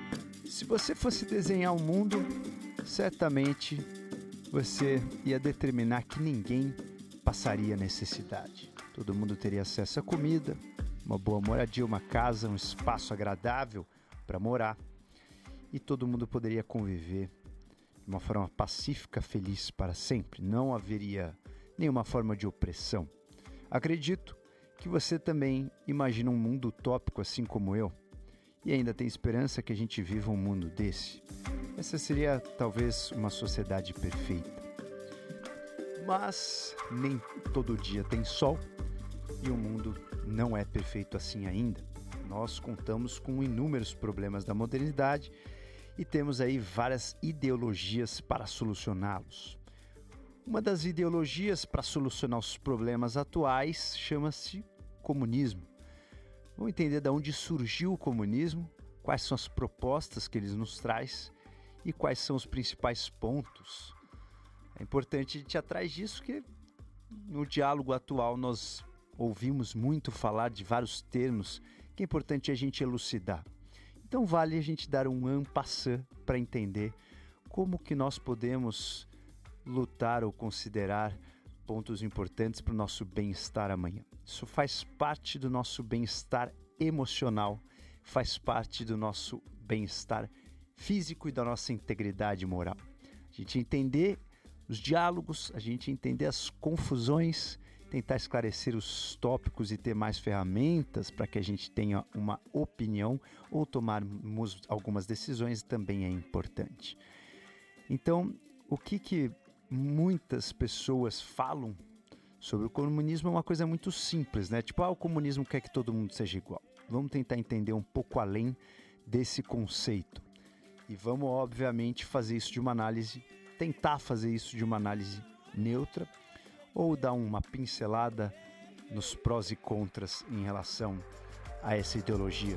Se você fosse desenhar um mundo, certamente você ia determinar que ninguém passaria necessidade. Todo mundo teria acesso à comida, uma boa moradia, uma casa, um espaço agradável para morar. E todo mundo poderia conviver de uma forma pacífica, feliz para sempre. Não haveria nenhuma forma de opressão. Acredito que você também imagina um mundo utópico assim como eu. E ainda tem esperança que a gente viva um mundo desse. Essa seria talvez uma sociedade perfeita. Mas nem todo dia tem sol e o mundo não é perfeito assim ainda. Nós contamos com inúmeros problemas da modernidade e temos aí várias ideologias para solucioná-los. Uma das ideologias para solucionar os problemas atuais chama-se comunismo. Vamos entender de onde surgiu o comunismo, quais são as propostas que ele nos traz e quais são os principais pontos. É importante a gente ir atrás disso, porque no diálogo atual nós ouvimos muito falar de vários termos que é importante a gente elucidar. Então vale a gente dar um en passant para entender como que nós podemos lutar ou considerar pontos importantes para o nosso bem-estar amanhã. Isso faz parte do nosso bem-estar emocional, faz parte do nosso bem-estar físico e da nossa integridade moral. A gente entender os diálogos, a gente entender as confusões, tentar esclarecer os tópicos e ter mais ferramentas para que a gente tenha uma opinião ou tomarmos algumas decisões também é importante. Então, o que muitas pessoas falam sobre o comunismo é uma coisa muito simples, né? Tipo, o comunismo quer que todo mundo seja igual. Vamos tentar entender um pouco além desse conceito. E vamos, obviamente, tentar fazer isso de uma análise neutra ou dar uma pincelada nos prós e contras em relação a essa ideologia.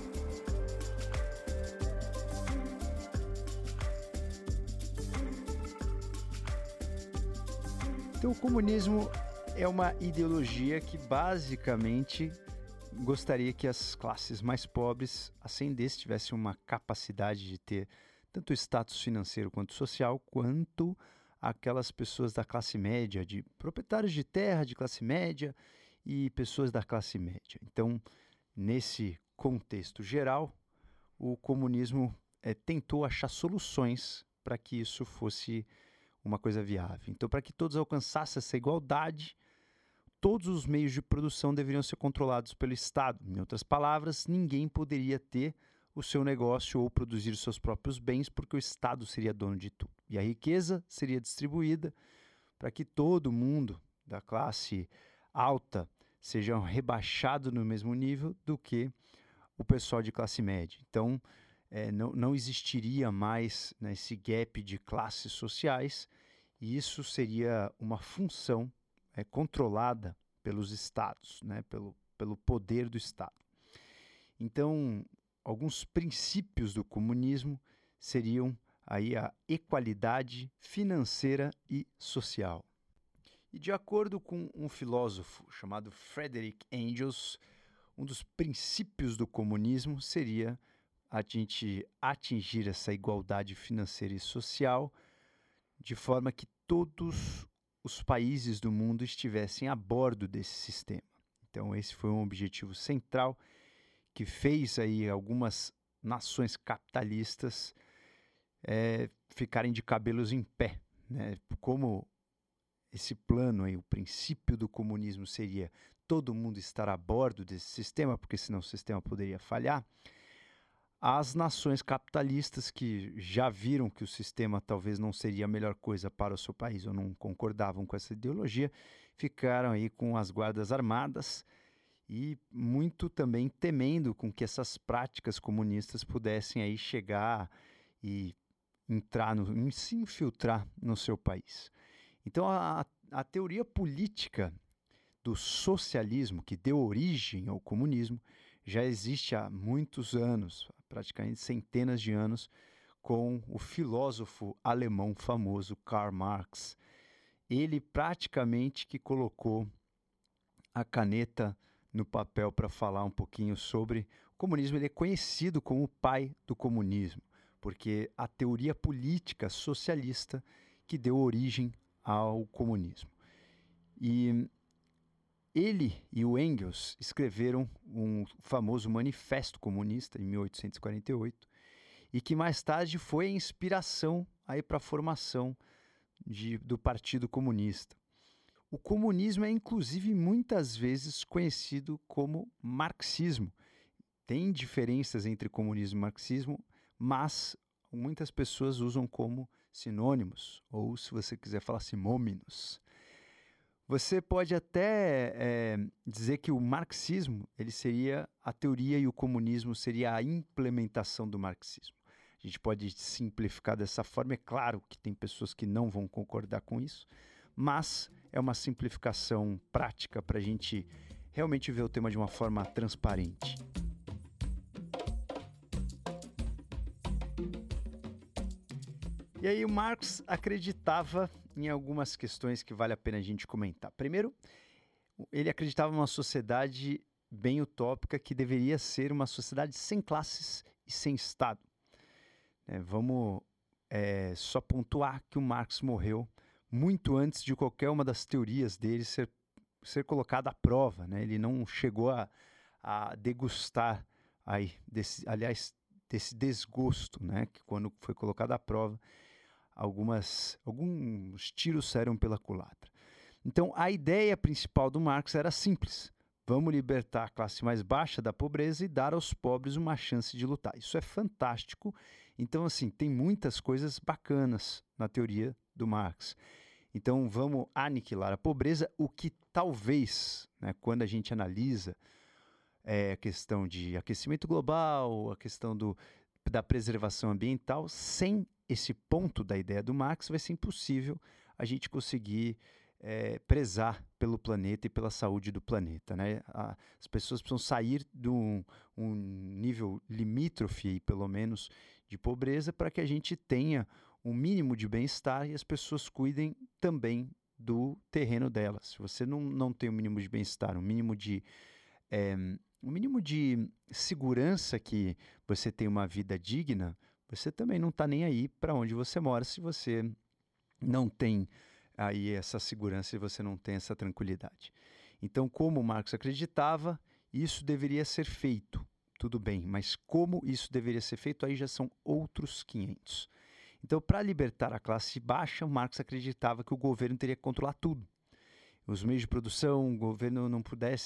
Então, o comunismo é uma ideologia que basicamente gostaria que as classes mais pobres ascendessem, tivessem uma capacidade de ter tanto status financeiro quanto social, quanto aquelas pessoas da classe média, de proprietários de terra de classe média e pessoas da classe média. Então, nesse contexto geral, o comunismo tentou achar soluções para que isso fosse uma coisa viável. Então, para que todos alcançassem essa igualdade, todos os meios de produção deveriam ser controlados pelo Estado. Em outras palavras, ninguém poderia ter o seu negócio ou produzir os seus próprios bens, porque o Estado seria dono de tudo. E a riqueza seria distribuída para que todo mundo da classe alta seja rebaixado no mesmo nível do que o pessoal de classe média. Então, não existiria mais, né, esse gap de classes sociais, e isso seria uma função controlada pelos estados, né, pelo poder do Estado. Então, alguns princípios do comunismo seriam aí a equalidade financeira e social. E de acordo com um filósofo chamado Frederick Engels, um dos princípios do comunismo seria a gente atingir essa igualdade financeira e social de forma que todos os países do mundo estivessem a bordo desse sistema. Então esse foi um objetivo central que fez aí algumas nações capitalistas ficarem de cabelos em pé, né? Como esse plano aí, o princípio do comunismo seria todo mundo estar a bordo desse sistema, porque senão o sistema poderia falhar. As nações capitalistas que já viram que o sistema talvez não seria a melhor coisa para o seu país ou não concordavam com essa ideologia, ficaram aí com as guardas armadas e muito também temendo com que essas práticas comunistas pudessem aí chegar e se infiltrar no seu país. Então a teoria política do socialismo, que deu origem ao comunismo, já existe há muitos anos, praticamente centenas de anos, com o filósofo alemão famoso Karl Marx. Ele praticamente que colocou a caneta no papel para falar um pouquinho sobre comunismo ele é conhecido como o pai do comunismo, porque a teoria política socialista que deu origem ao comunismo. E ele e o Engels escreveram um famoso Manifesto Comunista em 1848 e que mais tarde foi a inspiração para a formação do Partido Comunista. O comunismo é inclusive muitas vezes conhecido como marxismo. Tem diferenças entre comunismo e marxismo, mas muitas pessoas usam como sinônimos, ou se você quiser falar simôninos. Você pode até dizer que o marxismo ele seria a teoria e o comunismo seria a implementação do marxismo. A gente pode simplificar dessa forma. É claro que tem pessoas que não vão concordar com isso, mas é uma simplificação prática para a gente realmente ver o tema de uma forma transparente. E aí o Marx acreditava em algumas questões que vale a pena a gente comentar. Primeiro, ele acreditava numa sociedade bem utópica que deveria ser uma sociedade sem classes e sem Estado. Vamos só pontuar que o Marx morreu muito antes de qualquer uma das teorias dele ser colocada à prova. Ele não chegou a degustar desse desgosto, que quando foi colocado à prova, alguns tiros saíram pela culatra. Então, a ideia principal do Marx era simples. Vamos libertar a classe mais baixa da pobreza e dar aos pobres uma chance de lutar. Isso é fantástico. Então, assim, tem muitas coisas bacanas na teoria do Marx. Então, vamos aniquilar a pobreza, o que talvez, quando a gente analisa a questão de aquecimento global, a questão da preservação ambiental, sem esse ponto da ideia do Marx, vai ser impossível a gente conseguir prezar pelo planeta e pela saúde do planeta. As pessoas precisam sair de um nível limítrofe, pelo menos, de pobreza, para que a gente tenha um mínimo de bem-estar e as pessoas cuidem também do terreno delas. Se você não tem um mínimo de bem-estar, um mínimo de segurança que você tem uma vida digna, você também não está nem aí para onde você mora se você não tem aí essa segurança e você não tem essa tranquilidade. Então, como Marx acreditava, isso deveria ser feito. Tudo bem, mas como isso deveria ser feito, aí já são outros 500. Então, para libertar a classe baixa, Marx acreditava que o governo teria que controlar tudo. Os meios de produção, o governo não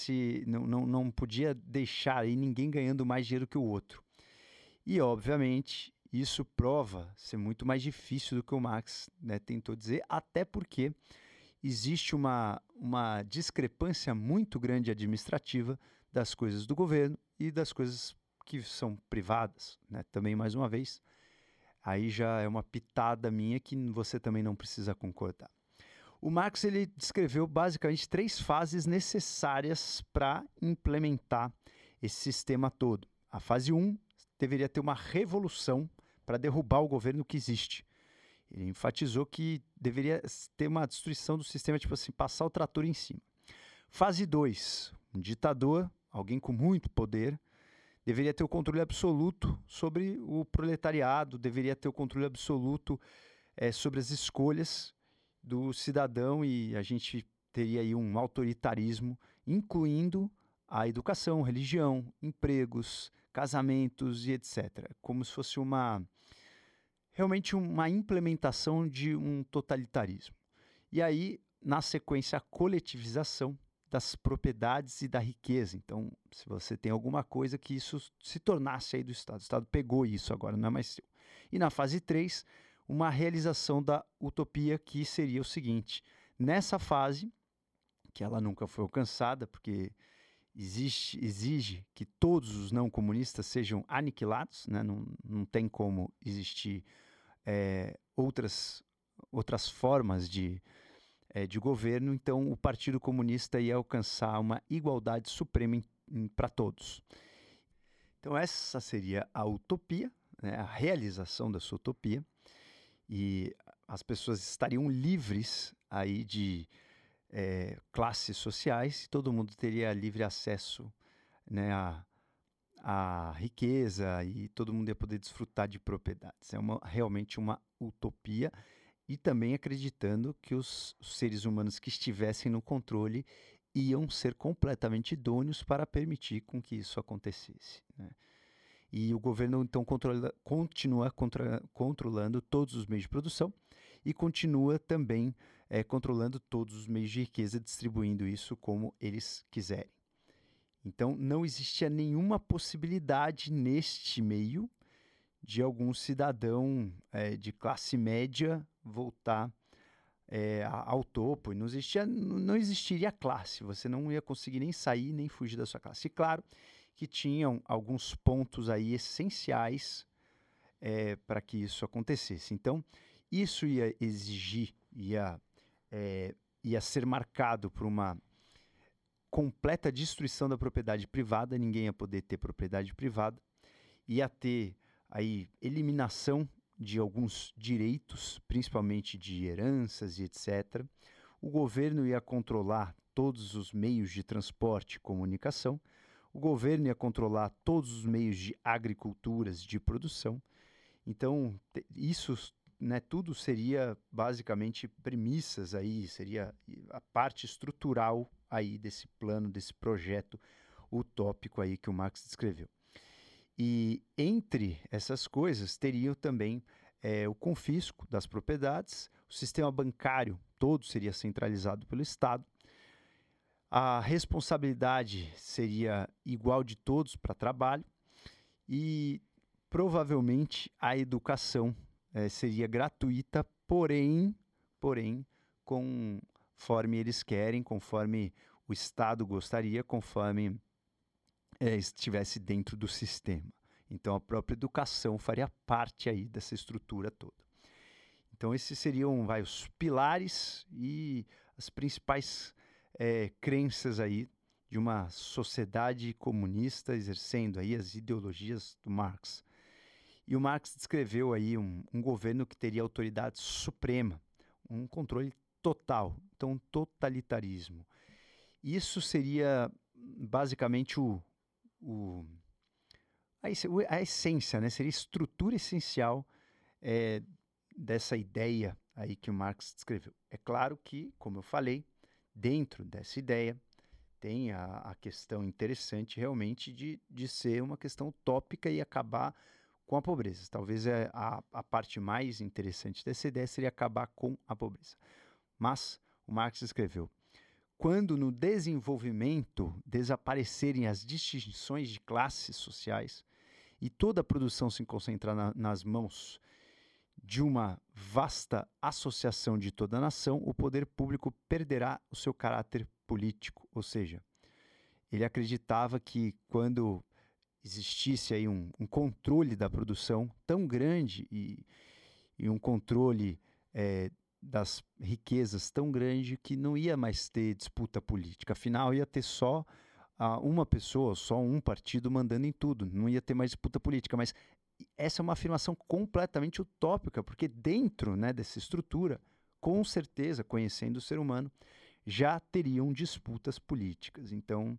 podia deixar aí ninguém ganhando mais dinheiro que o outro. E, obviamente, isso prova ser muito mais difícil do que o Marx tentou dizer, até porque existe uma discrepância muito grande administrativa das coisas do governo e das coisas que são privadas. Também, mais uma vez, aí já é uma pitada minha que você também não precisa concordar. O Marx ele descreveu basicamente 3 fases necessárias para implementar esse sistema todo. A fase 1 deveria ter uma revolução para derrubar o governo que existe. Ele enfatizou que deveria ter uma destruição do sistema, tipo assim, passar o trator em cima. Fase 2, um ditador, alguém com muito poder, deveria ter o controle absoluto sobre o proletariado, deveria ter o controle absoluto sobre as escolhas do cidadão e a gente teria aí um autoritarismo, incluindo a educação, religião, empregos, casamentos e etc. Como se fosse realmente uma implementação de um totalitarismo. E aí, na sequência, a coletivização das propriedades e da riqueza. Então, se você tem alguma coisa que isso se tornasse aí do Estado. O Estado pegou isso agora, não é mais seu. E na fase 3, uma realização da utopia que seria o seguinte. Nessa fase, que ela nunca foi alcançada, porque exige que todos os não comunistas sejam aniquilados, não tem como existir outras formas de governo, então o Partido Comunista ia alcançar uma igualdade suprema para todos. Então essa seria a utopia, a realização dessa utopia, e as pessoas estariam livres aí de classes sociais, todo mundo teria livre acesso a riqueza e todo mundo ia poder desfrutar de propriedades. É realmente uma utopia, e também acreditando que os seres humanos que estivessem no controle iam ser completamente idôneos para permitir com que isso acontecesse, né? E o governo então continua controlando todos os meios de produção e continua também controlando todos os meios de riqueza, distribuindo isso como eles quiserem. Então não existia nenhuma possibilidade neste meio de algum cidadão de classe média voltar ao topo. E não existiria classe, você não ia conseguir nem sair nem fugir da sua classe. E claro que tinham alguns pontos aí essenciais para que isso acontecesse. Então, isso ia exigir, ia ser marcado por uma completa destruição da propriedade privada, ninguém ia poder ter propriedade privada, ia ter aí eliminação de alguns direitos, principalmente de heranças e etc. O governo ia controlar todos os meios de transporte e comunicação, o governo ia controlar todos os meios de agriculturas, de produção. Então, isso, né, tudo seria basicamente premissas aí, seria a parte estrutural aí desse plano, desse projeto utópico aí que o Marx descreveu. E entre essas coisas teriam também o confisco das propriedades, o sistema bancário todo seria centralizado pelo Estado, a responsabilidade seria igual de todos para trabalho e provavelmente a educação seria gratuita, porém, conforme eles querem, conforme o Estado gostaria, conforme estivesse dentro do sistema. Então a própria educação faria parte aí dessa estrutura toda. Então esses seriam os pilares e as principais crenças aí de uma sociedade comunista exercendo aí as ideologias do Marx. E o Marx descreveu aí um governo que teria autoridade suprema, um controle total, então um totalitarismo. Isso seria basicamente a essência, né? Seria a estrutura essencial dessa ideia aí que o Marx descreveu. É claro que, como eu falei, dentro dessa ideia tem a questão interessante realmente de ser uma questão utópica e acabar com a pobreza. Talvez a parte mais interessante dessa ideia seria acabar com a pobreza. Mas o Marx escreveu: quando no desenvolvimento desaparecerem as distinções de classes sociais e toda a produção se concentrar nas mãos de uma vasta associação de toda a nação, o poder público perderá o seu caráter político. Ou seja, ele acreditava que quando existisse aí um controle da produção tão grande e um controle das riquezas tão grande que não ia mais ter disputa política. Afinal, ia ter só uma pessoa, só um partido mandando em tudo. Não ia ter mais disputa política. Mas essa é uma afirmação completamente utópica, porque dentro, né, dessa estrutura, com certeza, conhecendo o ser humano, já teriam disputas políticas. Então,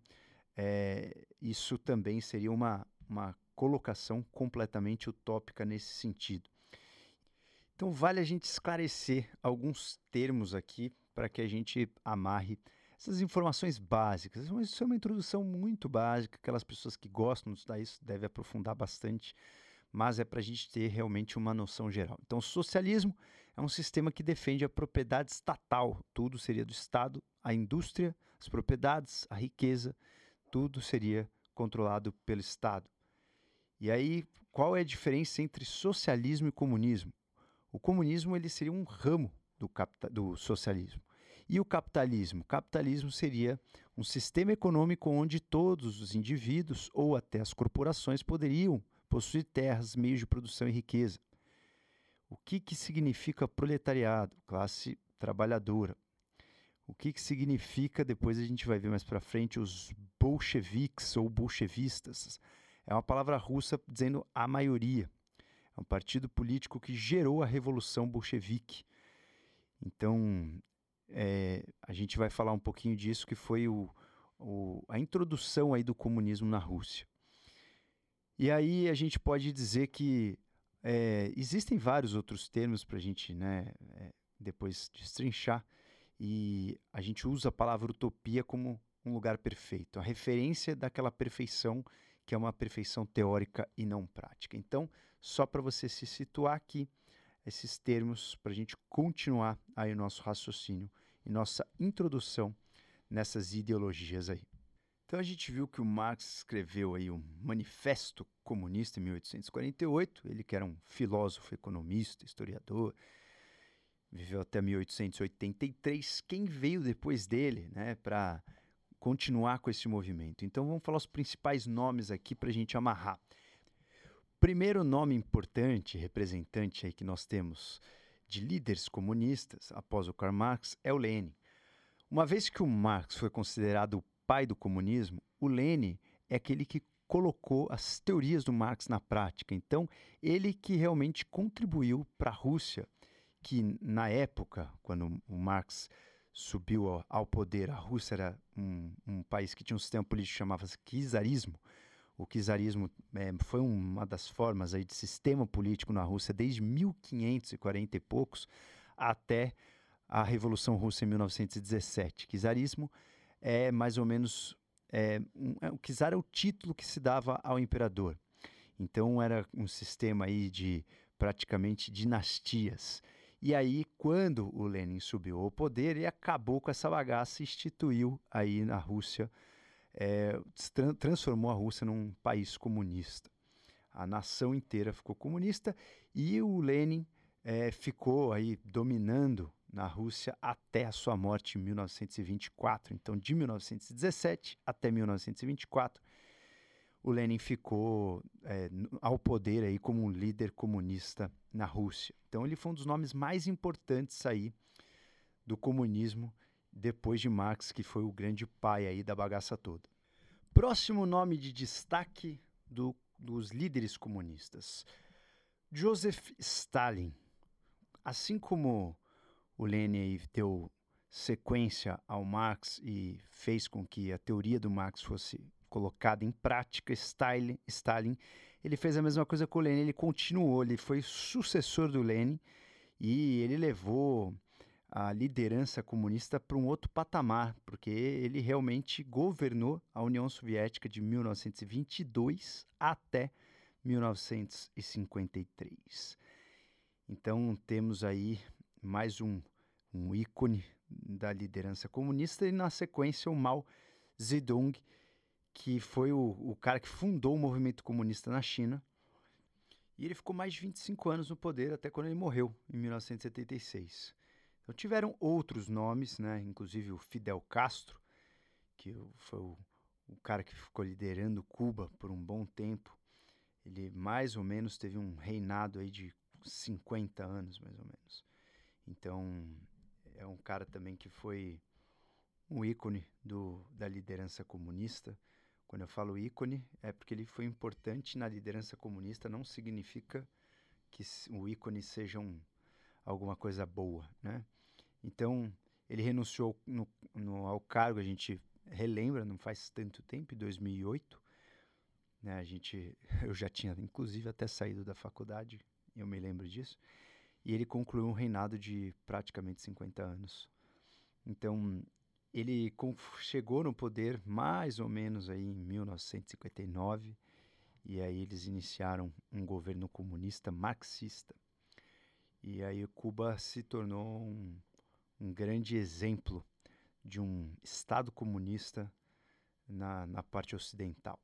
isso também seria uma colocação completamente utópica nesse sentido. Então, vale a gente esclarecer alguns termos aqui para que a gente amarre essas informações básicas. Isso é uma introdução muito básica, aquelas pessoas que gostam de estudar isso devem aprofundar bastante, mas é para a gente ter realmente uma noção geral. Então, o socialismo é um sistema que defende a propriedade estatal, tudo seria do Estado, a indústria, as propriedades, a riqueza, tudo seria controlado pelo Estado. E aí, qual é a diferença entre socialismo e comunismo? O comunismo ele seria um ramo do socialismo. E o capitalismo? O capitalismo seria um sistema econômico onde todos os indivíduos ou até as corporações poderiam possuir terras, meios de produção e riqueza. O que significa proletariado? Classe trabalhadora. O que significa, depois a gente vai ver mais para frente, os bolcheviques ou bolchevistas. É uma palavra russa dizendo a maioria. É um partido político que gerou a Revolução Bolchevique. Então, a gente vai falar um pouquinho disso, que foi a introdução aí do comunismo na Rússia. E aí a gente pode dizer que existem vários outros termos para a gente, né, depois destrinchar, e a gente usa a palavra utopia como um lugar perfeito, a referência daquela perfeição que é uma perfeição teórica e não prática. Então, só para você se situar aqui, esses termos para a gente continuar aí o nosso raciocínio e nossa introdução nessas ideologias aí. Então a gente viu que o Marx escreveu aí um Manifesto Comunista em 1848, ele que era um filósofo, economista, historiador, viveu até 1883. Quem veio depois dele, né, para continuar com esse movimento? Então vamos falar os principais nomes aqui para a gente amarrar. Primeiro nome importante, representante aí que nós temos de líderes comunistas após o Karl Marx é o Lenin. Uma vez que o Marx foi considerado o pai do comunismo, o Lenin é aquele que colocou as teorias do Marx na prática. Então, ele que realmente contribuiu para a Rússia, que na época, quando o Marx subiu ao poder, a Rússia era um país que tinha um sistema político que chamava-se czarismo. O czarismo foi uma das formas aí de sistema político na Rússia desde 1540 e poucos até a Revolução Russa em 1917. Czarismo é mais ou menos... o czar é o título que se dava ao imperador. Então era um sistema aí de praticamente dinastias. E aí, quando o Lenin subiu ao poder, ele acabou com essa bagaça e instituiu aí na Rússia, transformou a Rússia num país comunista. A nação inteira ficou comunista e o Lenin ficou aí dominando na Rússia até a sua morte em 1924. Então, de 1917 até 1924, o Lenin ficou ao poder aí como um líder comunista na Rússia. Então, ele foi um dos nomes mais importantes aí do comunismo depois de Marx, que foi o grande pai aí da bagaça toda. Próximo nome de destaque dos líderes comunistas, Joseph Stalin. Assim como o Lenin deu sequência ao Marx e fez com que a teoria do Marx fosse colocada em prática, Stalin, ele fez a mesma coisa com o Lenin, ele continuou, ele foi sucessor do Lenin e ele levou a liderança comunista para um outro patamar, porque ele realmente governou a União Soviética de 1922 até 1953. Então temos aí mais um ícone da liderança comunista e na sequência o Mao Zedong, que foi o cara que fundou o movimento comunista na China. E ele ficou mais de 25 anos no poder até quando ele morreu, em 1976. Então tiveram outros nomes, né? Inclusive o Fidel Castro, que foi o cara que ficou liderando Cuba por um bom tempo. Ele mais ou menos teve um reinado aí de 50 anos, mais ou menos. Então é um cara também que foi um ícone da liderança comunista. Quando eu falo ícone, é porque ele foi importante na liderança comunista, não significa que o ícone seja alguma coisa boa, né? Então, ele renunciou ao cargo, a gente relembra, não faz tanto tempo, em 2008, né? Eu já tinha, inclusive, até saído da faculdade, eu me lembro disso, e ele concluiu um reinado de praticamente 50 anos. Então, ele chegou no poder mais ou menos aí em 1959, e aí eles iniciaram um governo comunista marxista. E aí Cuba se tornou um grande exemplo de um Estado comunista na parte ocidental.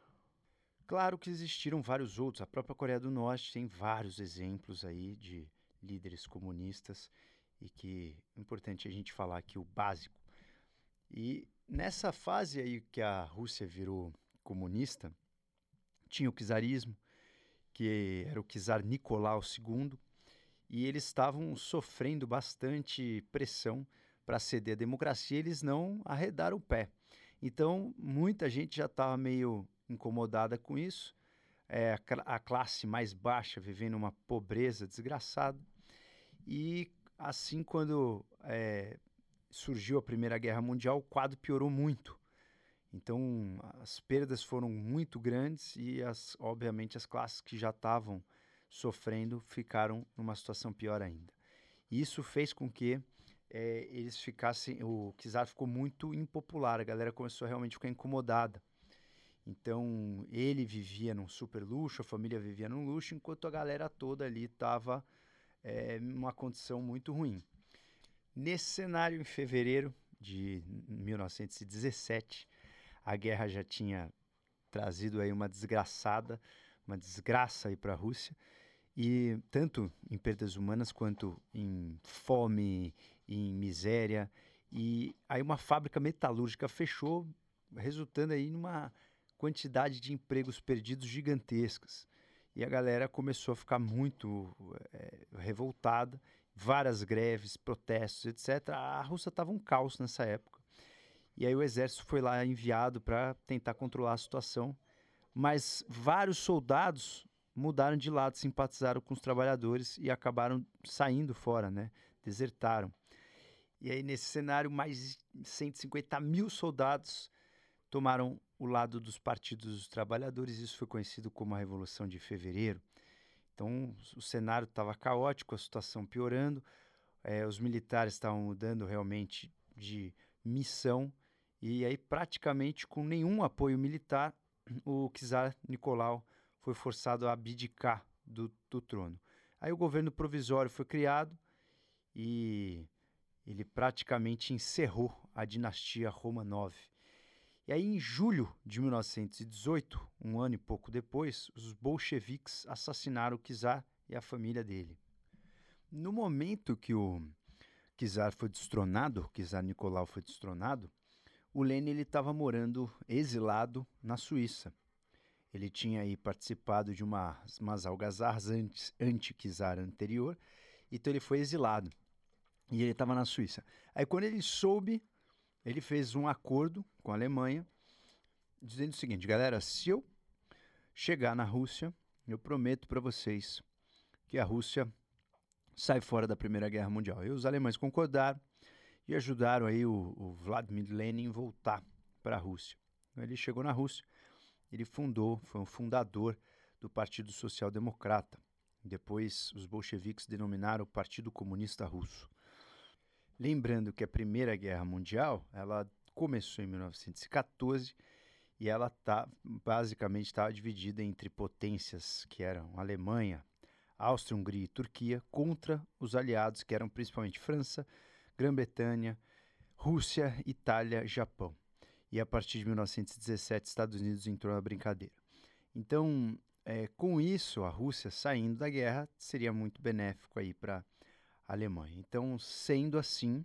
Claro que existiram vários outros. A própria Coreia do Norte tem vários exemplos aí de líderes comunistas e que é importante a gente falar aqui o básico. E nessa fase aí que a Rússia virou comunista, tinha o czarismo, que era o czar Nicolau II, e eles estavam sofrendo bastante pressão para ceder a democracia, eles não arredaram o pé. Então, muita gente já estava meio incomodada com isso, a classe mais baixa vivendo uma pobreza desgraçada, e assim quando surgiu a Primeira Guerra Mundial, o quadro piorou muito. Então, as perdas foram muito grandes e, obviamente, as classes que já estavam sofrendo ficaram numa situação pior ainda. Isso fez com que eles ficassem... O czar ficou muito impopular, a galera começou a realmente ficar incomodada. Então, ele vivia num super luxo, a família vivia num luxo, enquanto a galera toda ali estava numa condição muito ruim. Nesse cenário, em fevereiro de 1917, a guerra já tinha trazido aí uma desgraça aí para a Rússia, e tanto em perdas humanas quanto em fome, em miséria, e aí uma fábrica metalúrgica fechou, resultando aí numa quantidade de empregos perdidos gigantescas. E a galera começou a ficar muito revoltada, várias greves, protestos, etc. A Rússia estava um caos nessa época. E aí o exército foi lá enviado para tentar controlar a situação, mas vários soldados mudaram de lado, simpatizaram com os trabalhadores e acabaram saindo fora, né? Desertaram. E aí, nesse cenário, mais de 150 mil soldados tomaram o lado dos partidos dos trabalhadores. Isso foi conhecido como a Revolução de Fevereiro. Então, o cenário estava caótico, a situação piorando, os militares estavam mudando realmente de missão, e aí, praticamente com nenhum apoio militar, o czar Nicolau foi forçado a abdicar do trono. Aí o governo provisório foi criado e ele praticamente encerrou a dinastia Romanov. E aí, em julho de 1918, um ano e pouco depois, os bolcheviques assassinaram o czar e a família dele. No momento que o czar foi destronado, o czar Nicolau foi destronado, o Lenin estava morando exilado na Suíça. Ele tinha aí participado de umas algazarras anti-czar anterior, então ele foi exilado. E ele estava na Suíça. Aí quando ele soube, ele fez um acordo com a Alemanha, dizendo o seguinte: galera, se eu chegar na Rússia, eu prometo para vocês que a Rússia sai fora da Primeira Guerra Mundial. E os alemães concordaram e ajudaram aí o Vladimir Lenin a voltar para a Rússia. Então, ele chegou na Rússia, ele foi um fundador do Partido Social Democrata. Depois, os bolcheviques denominaram o Partido Comunista Russo. Lembrando que a Primeira Guerra Mundial, ela começou em 1914 e ela basicamente estava dividida entre potências que eram Alemanha, Áustria, Hungria e Turquia, contra os aliados que eram principalmente França, Grã-Bretanha, Rússia, Itália, Japão. E a partir de 1917, Estados Unidos entrou na brincadeira. Então, com isso, a Rússia saindo da guerra seria muito benéfico aí para a Alemanha. Então, sendo assim,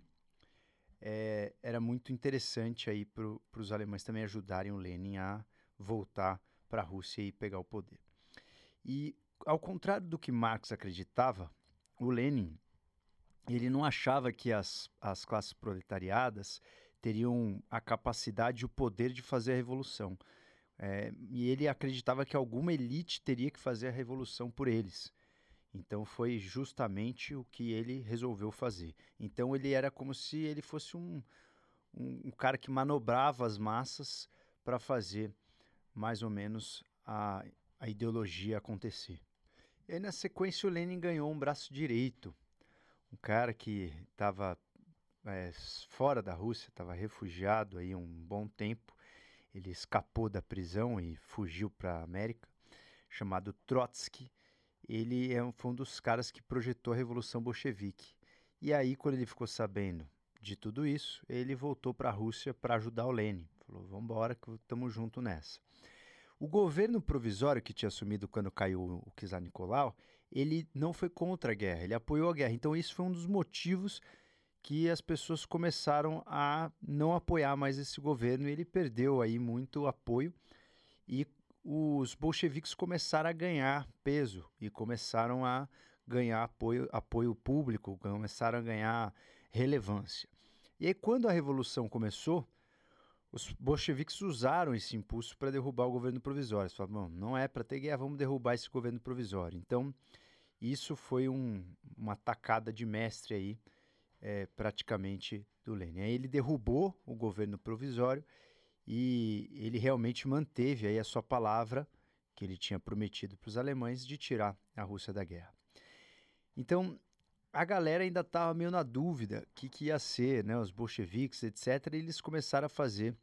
era muito interessante aí para os alemães também ajudarem o Lenin a voltar para a Rússia e pegar o poder. E, ao contrário do que Marx acreditava, o Lenin ele não achava que as classes proletariadas teriam a capacidade e o poder de fazer a revolução. E ele acreditava que alguma elite teria que fazer a revolução por eles. Então foi justamente o que ele resolveu fazer. Então ele era como se ele fosse um cara que manobrava as massas para fazer mais ou menos a ideologia acontecer. E aí, na sequência, o Lenin ganhou um braço direito. Um cara que estava fora da Rússia, estava refugiado aí um bom tempo. Ele escapou da prisão e fugiu para a América, chamado Trotsky. Ele foi um dos caras que projetou a Revolução Bolchevique. E aí, quando ele ficou sabendo de tudo isso, ele voltou para a Rússia para ajudar o Lenin. Falou, vamos embora que estamos juntos nessa. O governo provisório que tinha assumido quando caiu o czar Nicolau, ele não foi contra a guerra, ele apoiou a guerra. Então isso foi um dos motivos que as pessoas começaram a não apoiar mais esse governo, e ele perdeu aí muito apoio, e os bolcheviques começaram a ganhar peso e começaram a ganhar apoio público, começaram a ganhar relevância. E aí, quando a Revolução começou, os bolcheviques usaram esse impulso para derrubar o governo provisório. Eles falaram, não é para ter guerra, vamos derrubar esse governo provisório. Então, isso foi uma tacada de mestre aí, praticamente do Lenin. Aí ele derrubou o governo provisório e ele realmente manteve aí a sua palavra que ele tinha prometido para os alemães de tirar a Rússia da guerra. Então, a galera ainda estava meio na dúvida o que ia ser, né, os bolcheviques, etc. E eles começaram a fazer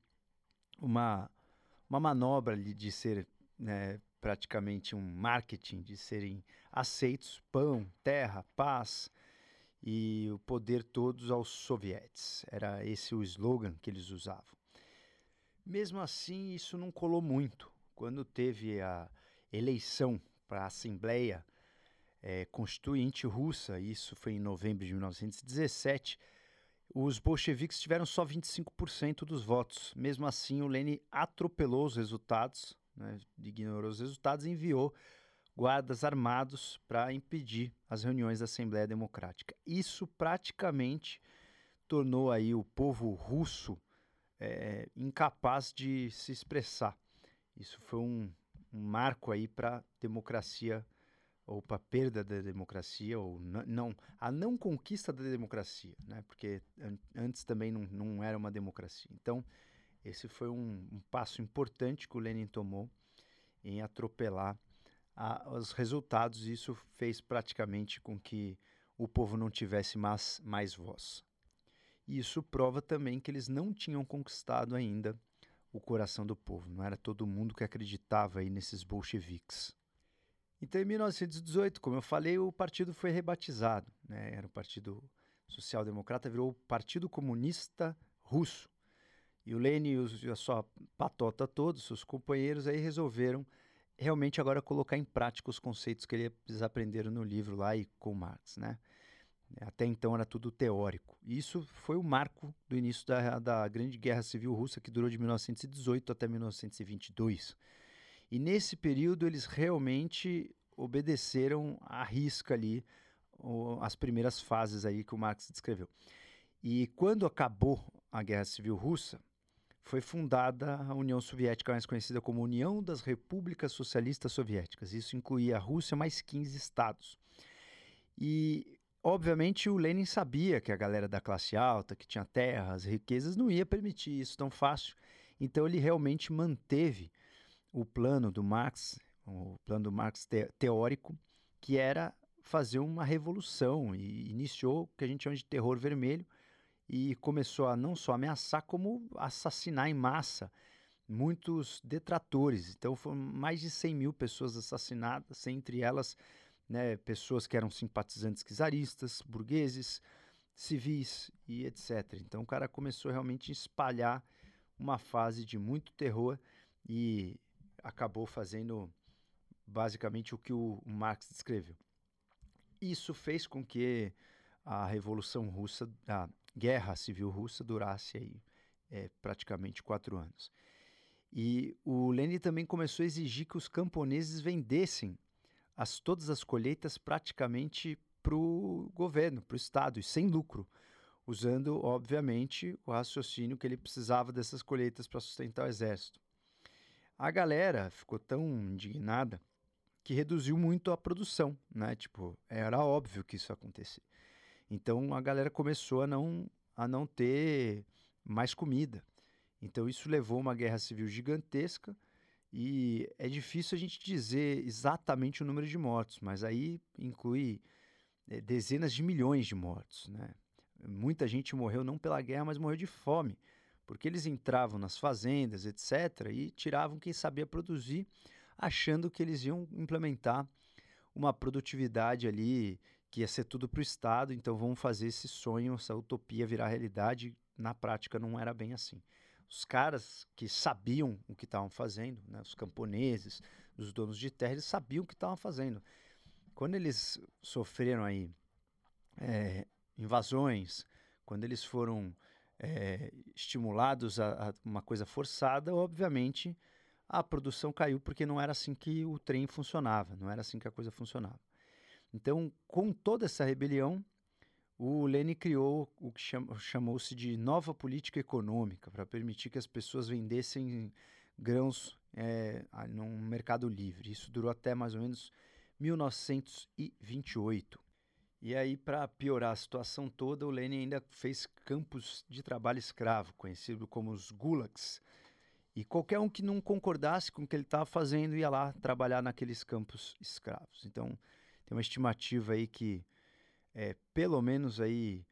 uma manobra ali de ser, né, praticamente um marketing, de serem aceitos, pão, terra, paz e o poder todos aos sovietes. Era esse o slogan que eles usavam. Mesmo assim, isso não colou muito. Quando teve a eleição para a Assembleia Constituinte Russa, isso foi em novembro de 1917, os bolcheviques tiveram só 25% dos votos. Mesmo assim, o Lenin atropelou os resultados, né, ignorou os resultados e enviou guardas armados para impedir as reuniões da Assembleia Democrática. Isso praticamente tornou aí o povo russo incapaz de se expressar. Isso foi um marco aí para a democracia ou para a perda da democracia, ou a não conquista da democracia, né? Porque antes também não era uma democracia. Então, esse foi um passo importante que o Lenin tomou em atropelar os resultados, e isso fez praticamente com que o povo não tivesse mais voz. E isso prova também que eles não tinham conquistado ainda o coração do povo, não era todo mundo que acreditava aí nesses bolcheviques. Então, em 1918, como eu falei, o partido foi rebatizado, né? Era o Partido Social Democrata, virou o Partido Comunista Russo. E o Lenin e a sua patota todos, seus companheiros, aí resolveram realmente agora colocar em prática os conceitos que eles aprenderam no livro lá e com Marx, né? Até então era tudo teórico. E isso foi o marco do início da Grande Guerra Civil Russa, que durou de 1918 até 1922. E nesse período eles realmente obedeceram à risca ali as primeiras fases aí que o Marx descreveu. E quando acabou a Guerra Civil Russa, foi fundada a União Soviética, mais conhecida como União das Repúblicas Socialistas Soviéticas. Isso incluía a Rússia mais 15 estados. E, obviamente, o Lenin sabia que a galera da classe alta, que tinha terras, riquezas, não ia permitir isso tão fácil. Então ele realmente manteve o plano do Marx teórico, que era fazer uma revolução, e iniciou o que a gente chama de terror vermelho, e começou a não só ameaçar, como assassinar em massa muitos detratores. Então foram mais de 100 mil pessoas assassinadas, entre elas, né, pessoas que eram simpatizantes czaristas, burgueses, civis e etc. Então o cara começou realmente a espalhar uma fase de muito terror e acabou fazendo basicamente o que o Marx descreveu. Isso fez com que a Revolução Russa, a Guerra Civil Russa, durasse aí, praticamente 4 anos. E o Lenin também começou a exigir que os camponeses vendessem todas as colheitas praticamente para o governo, para o Estado, e sem lucro, usando, obviamente, o raciocínio que ele precisava dessas colheitas para sustentar o exército. A galera ficou tão indignada que reduziu muito a produção, né? Tipo, era óbvio que isso ia acontecer. Então a galera começou a não ter mais comida. Então isso levou a uma guerra civil gigantesca, e é difícil a gente dizer exatamente o número de mortos, mas aí inclui dezenas de milhões de mortos, né? Muita gente morreu não pela guerra, mas morreu de fome, porque eles entravam nas fazendas, etc., e tiravam quem sabia produzir, achando que eles iam implementar uma produtividade ali que ia ser tudo para o Estado, então vamos fazer esse sonho, essa utopia virar realidade. Na prática não era bem assim. Os caras que sabiam o que estavam fazendo, né, os camponeses, os donos de terra, eles sabiam o que estavam fazendo. Quando eles sofreram aí invasões, quando eles foram estimulados a uma coisa forçada, obviamente a produção caiu, porque não era assim que o trem funcionava, não era assim que a coisa funcionava. Então, com toda essa rebelião, o Lenin criou o que chamou-se de nova política econômica, para permitir que as pessoas vendessem grãos num mercado livre. Isso durou até mais ou menos 1928. E aí, para piorar a situação toda, o Lenin ainda fez campos de trabalho escravo, conhecido como os gulags. E qualquer um que não concordasse com o que ele estava fazendo ia lá trabalhar naqueles campos escravos. Então, tem uma estimativa aí que pelo menos aí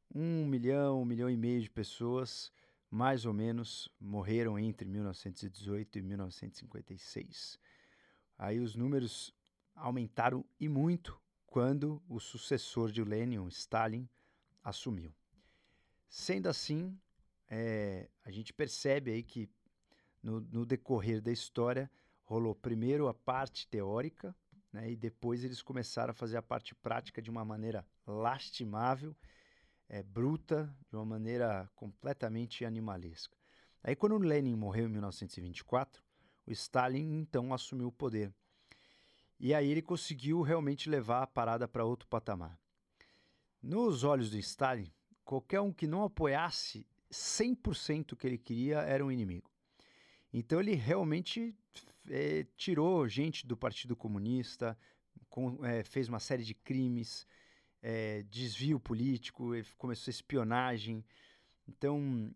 1 milhão e meio de pessoas, mais ou menos, morreram entre 1918 e 1956. Aí os números aumentaram e muito quando o sucessor de Lenin, Stalin, assumiu. Sendo assim, a gente percebe aí que no decorrer da história rolou primeiro a parte teórica, né, e depois eles começaram a fazer a parte prática de uma maneira lastimável, bruta, de uma maneira completamente animalesca. Aí quando o Lenin morreu em 1924, o Stalin então assumiu o poder. E aí ele conseguiu realmente levar a parada para outro patamar. Nos olhos do Stalin, qualquer um que não apoiasse 100% o que ele queria era um inimigo. Então ele realmente tirou gente do Partido Comunista, fez uma série de crimes, desvio político, começou a espionagem. Então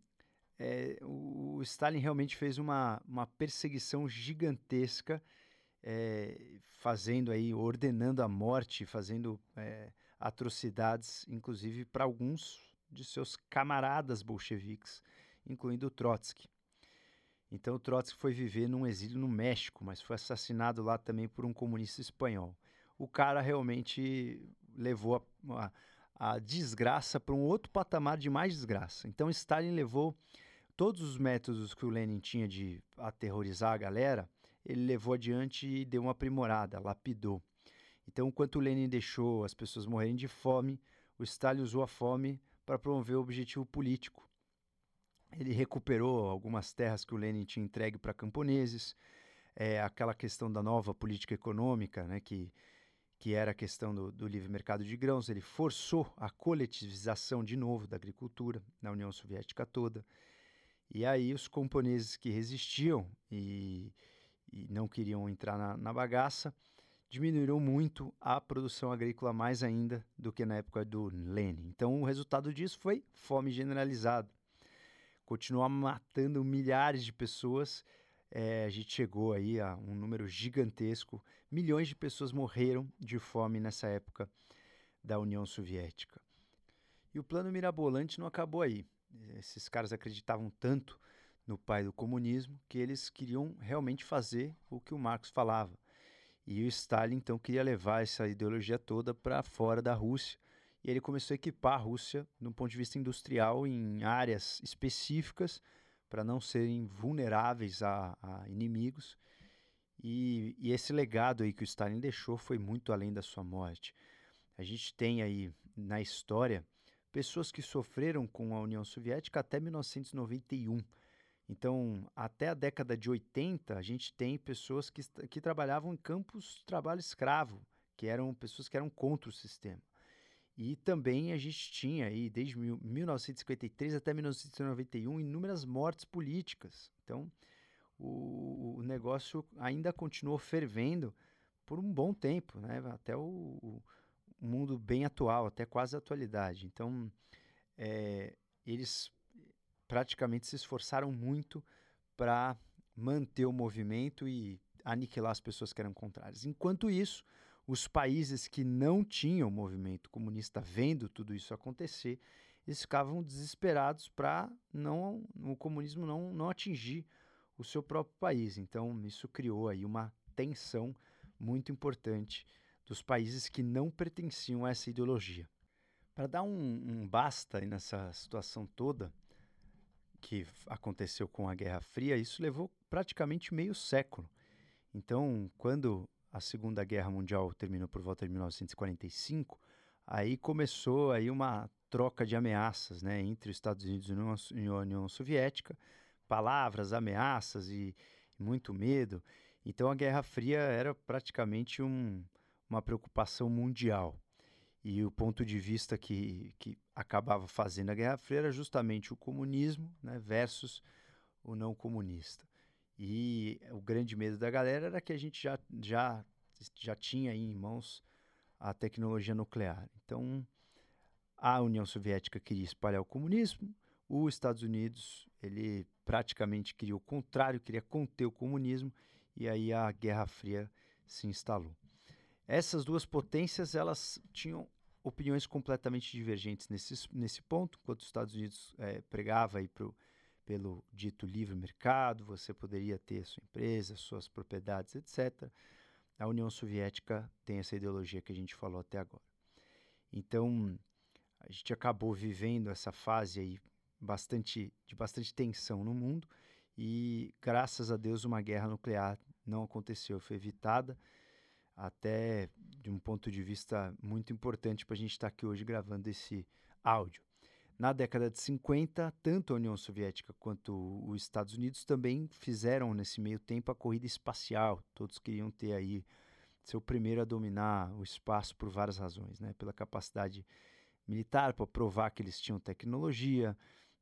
o Stalin realmente fez uma perseguição gigantesca, fazendo aí, ordenando a morte, fazendo atrocidades, inclusive para alguns de seus camaradas bolcheviques, incluindo o Trotsky. Então o Trotsky foi viver num exílio no México, mas foi assassinado lá também por um comunista espanhol. O cara realmente levou a desgraça para um outro patamar de mais desgraça. Então Stalin levou todos os métodos que o Lenin tinha de aterrorizar a galera, ele levou adiante e deu uma aprimorada, lapidou. Então, enquanto o Lenin deixou as pessoas morrerem de fome, o Stalin usou a fome para promover o objetivo político. Ele recuperou algumas terras que o Lenin tinha entregue para camponeses, aquela questão da nova política econômica, né, que era a questão do livre mercado de grãos. Ele forçou a coletivização de novo da agricultura na União Soviética toda. E aí os camponeses que resistiam e não queriam entrar na bagaça diminuíram muito a produção agrícola, mais ainda do que na época do Lenin. Então o resultado disso foi fome generalizada. Continuar matando milhares de pessoas, a gente chegou aí a um número gigantesco. Milhões de pessoas morreram de fome nessa época da União Soviética. E o plano mirabolante não acabou aí. Esses caras acreditavam tanto no pai do comunismo que eles queriam realmente fazer o que o Marx falava. E o Stalin, então, queria levar essa ideologia toda para fora da Rússia. E ele começou a equipar a Rússia, do ponto de vista industrial, em áreas específicas, para não serem vulneráveis a inimigos. E esse legado aí que o Stalin deixou foi muito além da sua morte. A gente tem aí, na história, pessoas que sofreram com a União Soviética até 1991. Então, até a década de 80, a gente tem pessoas que trabalhavam em campos de trabalho escravo, que eram pessoas que eram contra o sistema. E também a gente tinha aí, desde 1953 até 1991, inúmeras mortes políticas. Então, o negócio ainda continuou fervendo por um bom tempo, né? Até o mundo bem atual, até quase a atualidade. Então, eles praticamente se esforçaram muito para manter o movimento e aniquilar as pessoas que eram contrárias. Enquanto isso, os países que não tinham movimento comunista, vendo tudo isso acontecer, eles ficavam desesperados para o comunismo não atingir o seu próprio país. Então, isso criou aí uma tensão muito importante dos países que não pertenciam a essa ideologia. Para dar um basta aí nessa situação toda que aconteceu com a Guerra Fria, isso levou praticamente meio século. Então, quando a Segunda Guerra Mundial terminou por volta de 1945, aí começou aí uma troca de ameaças, né, entre os Estados Unidos e a União Soviética, palavras, ameaças e muito medo. Então a Guerra Fria era praticamente uma preocupação mundial. E o ponto de vista que acabava fazendo a Guerra Fria era justamente o comunismo, né, versus o não comunista. E o grande medo da galera era que a gente já tinha aí em mãos a tecnologia nuclear. Então, a União Soviética queria espalhar o comunismo, os Estados Unidos ele praticamente queria o contrário, queria conter o comunismo, e aí a Guerra Fria se instalou. Essas duas potências, elas tinham opiniões completamente divergentes nesse ponto. Enquanto os Estados Unidos pregava aí pelo dito livre mercado, você poderia ter sua empresa, suas propriedades, etc. A União Soviética tem essa ideologia que a gente falou até agora. Então, a gente acabou vivendo essa fase aí de bastante tensão no mundo, e graças a Deus uma guerra nuclear não aconteceu, foi evitada, até de um ponto de vista muito importante para a gente estar aqui hoje gravando esse áudio. Na década de 50, tanto a União Soviética quanto os Estados Unidos também fizeram nesse meio tempo a corrida espacial. Todos queriam ter aí ser o primeiro a dominar o espaço por várias razões, né? Pela capacidade militar, para provar que eles tinham tecnologia,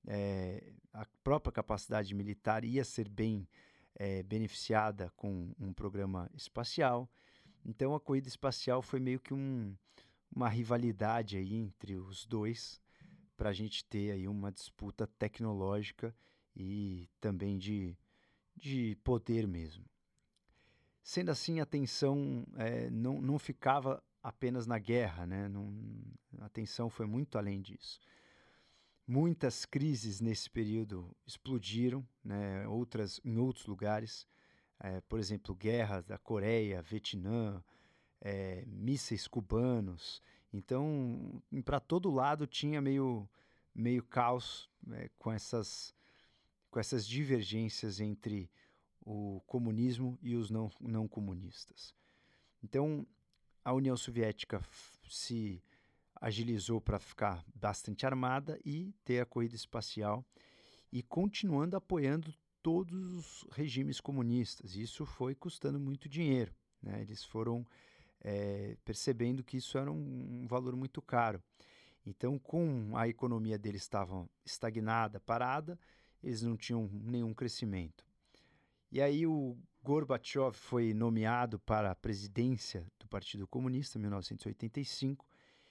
a própria capacidade militar ia ser bem beneficiada com um programa espacial. Então a corrida espacial foi meio que uma rivalidade aí entre os dois, para a gente ter aí uma disputa tecnológica e também de poder mesmo. Sendo assim, a tensão não ficava apenas na guerra, né? A tensão foi muito além disso. Muitas crises nesse período explodiram, né? Outras em outros lugares. Por exemplo, guerras da Coreia, Vietnã, mísseis cubanos. Então, para todo lado tinha meio caos, com essas divergências entre o comunismo e os não comunistas. Então, a União Soviética se agilizou para ficar bastante armada e ter a corrida espacial, e continuando apoiando todos os regimes comunistas. Isso foi custando muito dinheiro, né? Eles foram percebendo que isso era um valor muito caro. Então, com a economia deles estava estagnada, parada, eles não tinham nenhum crescimento. E aí o Gorbachev foi nomeado para a presidência do Partido Comunista em 1985,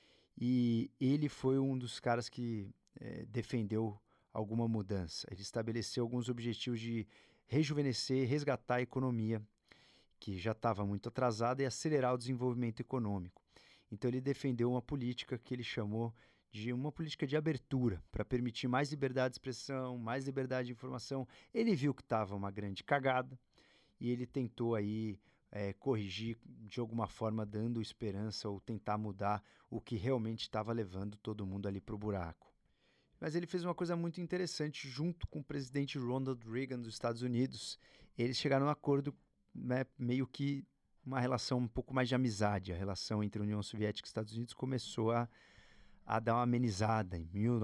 e ele foi um dos caras que defendeu alguma mudança. Ele estabeleceu alguns objetivos de rejuvenescer, resgatar a economia, que já estava muito atrasada, e acelerar o desenvolvimento econômico. Então ele defendeu uma política que ele chamou de uma política de abertura, para permitir mais liberdade de expressão, mais liberdade de informação. Ele viu que estava uma grande cagada, e ele tentou aí corrigir de alguma forma, dando esperança ou tentar mudar o que realmente estava levando todo mundo ali para o buraco. Mas ele fez uma coisa muito interessante junto com o presidente Ronald Reagan dos Estados Unidos. Eles chegaram a um acordo, né, meio que uma relação um pouco mais de amizade. A relação entre a União Soviética e Estados Unidos começou a dar uma amenizada. Em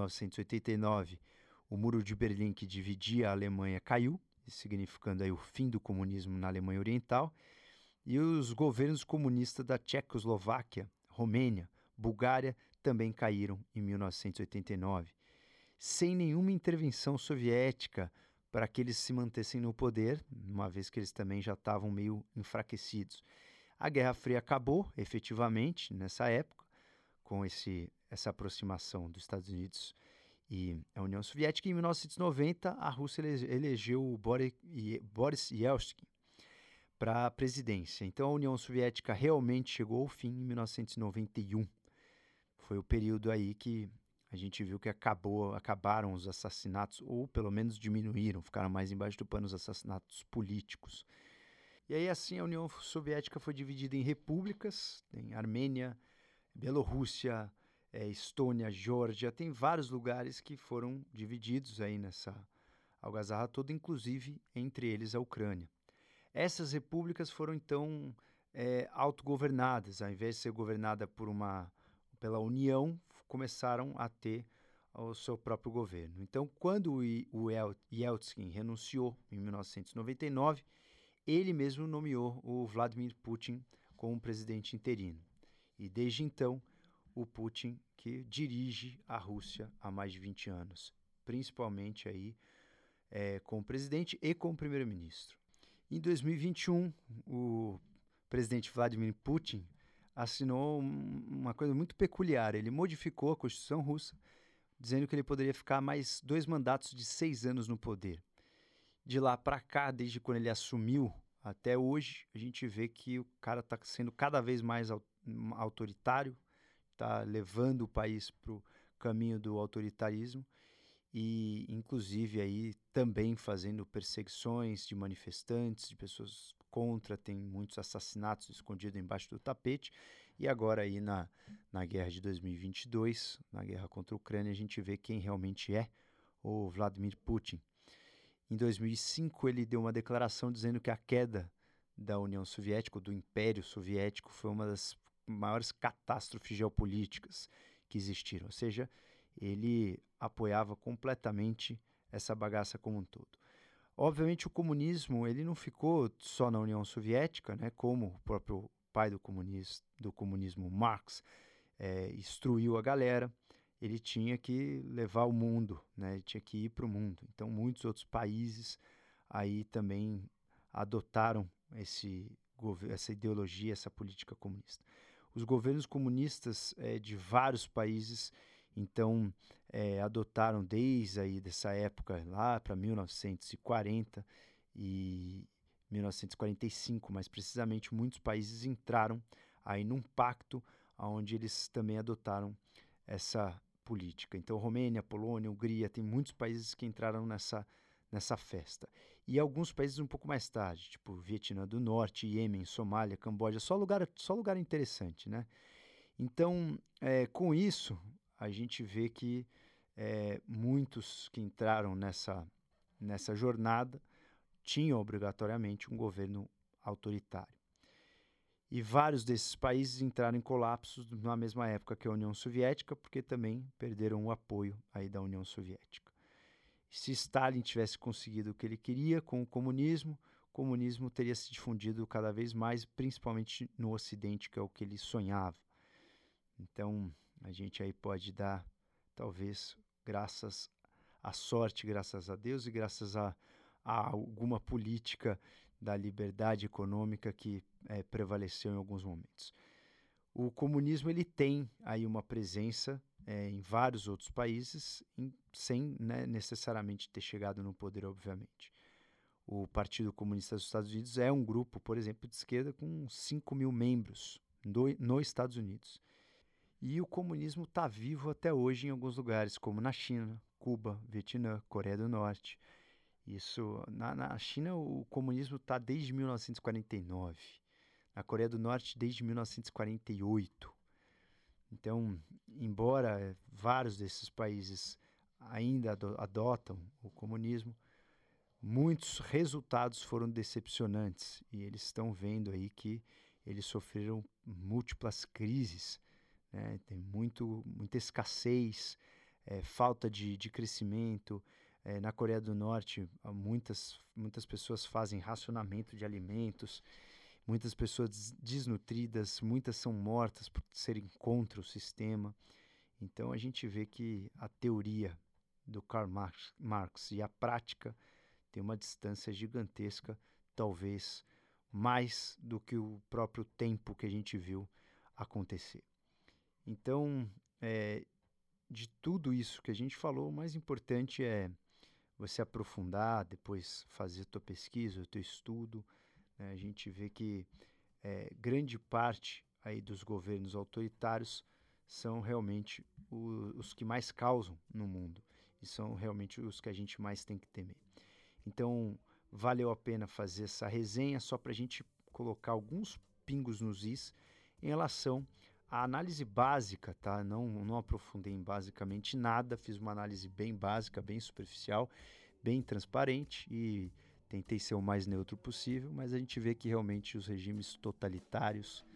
1989, o Muro de Berlim, que dividia a Alemanha, caiu, significando aí o fim do comunismo na Alemanha Oriental, e os governos comunistas da Tchecoslováquia, Romênia, Bulgária também caíram em 1989, sem nenhuma intervenção soviética para que eles se mantessem no poder, uma vez que eles também já estavam meio enfraquecidos. A Guerra Fria acabou, efetivamente, nessa época, com essa aproximação dos Estados Unidos e a União Soviética. Em 1990, a Rússia elegeu o Boris Yeltsin para a presidência. Então, a União Soviética realmente chegou ao fim em 1991. Foi o período aí que a gente viu que acabaram os assassinatos, ou pelo menos diminuíram, ficaram mais embaixo do pano os assassinatos políticos. E aí, assim, a União Soviética foi dividida em repúblicas, tem Armênia, Bielorrússia, Estônia, Geórgia, tem vários lugares que foram divididos aí nessa algazarra toda, inclusive entre eles a Ucrânia. Essas repúblicas foram então autogovernadas, ao invés de ser governada pela União, começaram a ter o seu próprio governo. Então, quando o Yeltsin renunciou em 1999, ele mesmo nomeou o Vladimir Putin como presidente interino. E desde então, o Putin que dirige a Rússia há mais de 20 anos, principalmente aí como presidente e como primeiro-ministro. Em 2021, o presidente Vladimir Putin assinou uma coisa muito peculiar. Ele modificou a Constituição russa dizendo que ele poderia ficar mais 2 mandatos de 6 anos no poder. De lá para cá, desde quando ele assumiu até hoje, a gente vê que o cara está sendo cada vez mais autoritário, está levando o país para o caminho do autoritarismo e, inclusive, aí também fazendo perseguições de manifestantes, de pessoas contra, tem muitos assassinatos escondidos embaixo do tapete. E agora aí na guerra de 2022, na guerra contra a Ucrânia, a gente vê quem realmente é o Vladimir Putin. Em 2005, ele deu uma declaração dizendo que a queda da União Soviética, do Império Soviético, foi uma das maiores catástrofes geopolíticas que existiram. Ou seja, ele apoiava completamente essa bagaça como um todo. Obviamente, o comunismo ele não ficou só na União Soviética, né, como o próprio pai do comunismo, Marx, instruiu a galera. Ele tinha que levar o mundo, né? Ele tinha que ir para o mundo. Então, muitos outros países aí também adotaram essa ideologia, essa política comunista. Os governos comunistas de vários países, então, adotaram desde aí dessa época lá para 1940 e 1945, mais precisamente, muitos países entraram aí num pacto onde eles também adotaram essa política. Então, Romênia, Polônia, Hungria, tem muitos países que entraram nessa festa. E alguns países um pouco mais tarde, tipo Vietnã do Norte, Iêmen, Somália, Camboja, só lugar interessante, né? Então, com isso, a gente vê que muitos que entraram nessa jornada tinham obrigatoriamente um governo autoritário. E vários desses países entraram em colapso na mesma época que a União Soviética, porque também perderam o apoio aí da União Soviética. Se Stalin tivesse conseguido o que ele queria com o comunismo teria se difundido cada vez mais, principalmente no Ocidente, que é o que ele sonhava. Então, a gente aí pode dar, talvez, graças à sorte, graças a Deus e graças a alguma política da liberdade econômica que prevaleceu em alguns momentos. O comunismo ele tem aí uma presença em vários outros países, sem necessariamente ter chegado no poder, obviamente. O Partido Comunista dos Estados Unidos é um grupo, por exemplo, de esquerda com 5 mil membros nos Estados Unidos. E o comunismo está vivo até hoje em alguns lugares, como na China, Cuba, Vietnã, Coreia do Norte. Isso, na China o comunismo está desde 1949, na Coreia do Norte desde 1948. Então, embora vários desses países ainda adotam o comunismo, muitos resultados foram decepcionantes e eles estão vendo aí que eles sofreram múltiplas crises, né? Tem muita escassez, falta de crescimento. Na Coreia do Norte, muitas pessoas fazem racionamento de alimentos, muitas pessoas desnutridas, muitas são mortas por serem contra o sistema. Então a gente vê que a teoria do Karl Marx e a prática tem uma distância gigantesca, talvez mais do que o próprio tempo que a gente viu acontecer. Então, de tudo isso que a gente falou, o mais importante é você aprofundar, depois fazer a tua pesquisa, o teu estudo. Né? A gente vê que grande parte aí dos governos autoritários são realmente os que mais causam no mundo e são realmente os que a gente mais tem que temer. Então, valeu a pena fazer essa resenha só para a gente colocar alguns pingos nos is em relação à análise básica, tá? Não aprofundei em basicamente nada, fiz uma análise bem básica, bem superficial, bem transparente e tentei ser o mais neutro possível, mas a gente vê que realmente os regimes totalitários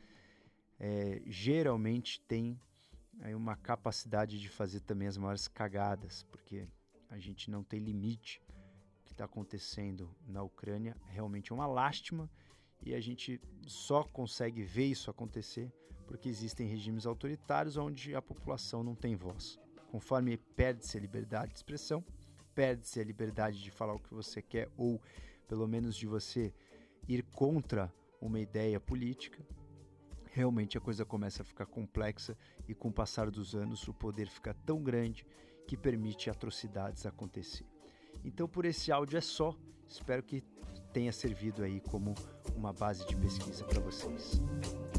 geralmente têm uma capacidade de fazer também as maiores cagadas, porque a gente não tem limite. O que está acontecendo na Ucrânia realmente é uma lástima e a gente só consegue ver isso acontecer porque existem regimes autoritários onde a população não tem voz. Conforme perde-se a liberdade de expressão, perde-se a liberdade de falar o que você quer ou pelo menos de você ir contra uma ideia política, realmente a coisa começa a ficar complexa e com o passar dos anos o poder fica tão grande que permite atrocidades acontecer. Então, por esse áudio é só. Espero que tenha servido aí como uma base de pesquisa para vocês.